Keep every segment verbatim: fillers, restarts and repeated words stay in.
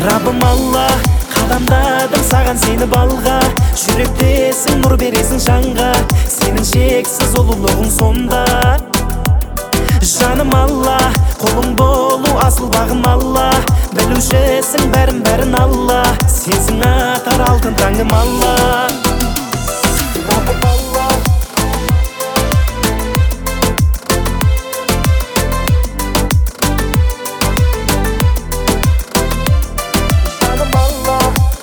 Раббым Алла, қадамдадым саған сені балға, жүректесің, нұр бересің жанға, сенің шексіз ұлылығың сонда. Жаным Алла, қолың болу асыл бағым Алла, білушісің бәрін бәрін Алла, сенсің атар алтын таңым Алла. Раббым Алла, жаным Алла,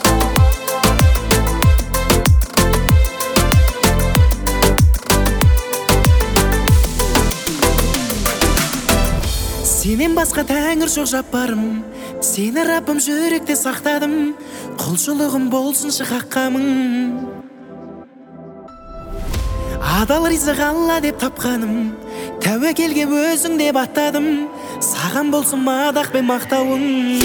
сенен басқа тәңір жоқ жаппарым, сені Раббым жүректе сақтадым, құлшылығым болсыншы хаққамың. Адал ризық Алла деп тапқаным, тәуекелге өзің деп аттадым, саған болсын мадақ пен мақтауың.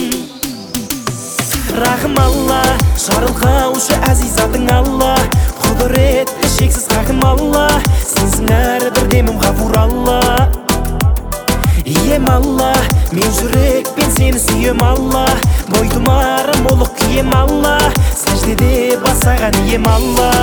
Рахым Алла, жарылқаушы әзиз атың Алла, құдіретті шексіз хакім Алла, сенсің әрбір демім ғафур Алла. Ием Алла, мен жүрекпен сені сүйем Алла, бойтұмарым олық кием Алла, сәждеде басаған ием Алла.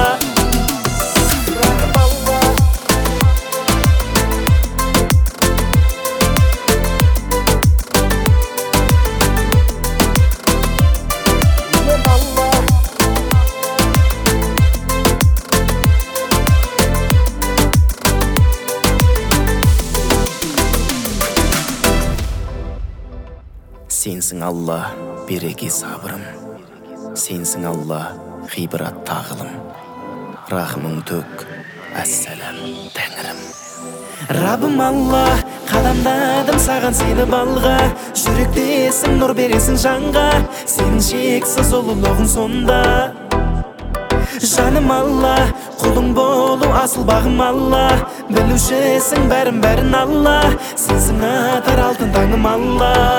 Сенсің Алла, береке сабырым, сенсің Алла, ғибрат тағылым, рахымың төк, әссәләм тәңірім. Раббым Алла, қадамдадым саған сені балға, жүректесің, нұр бересің жанға, сенің шексіз ұлылығың сонда. Жаным Алла, құлың болу асыл бағым Алла, білушісің бәрін бәрін Алла, сенсің атар алтын таңым Алла.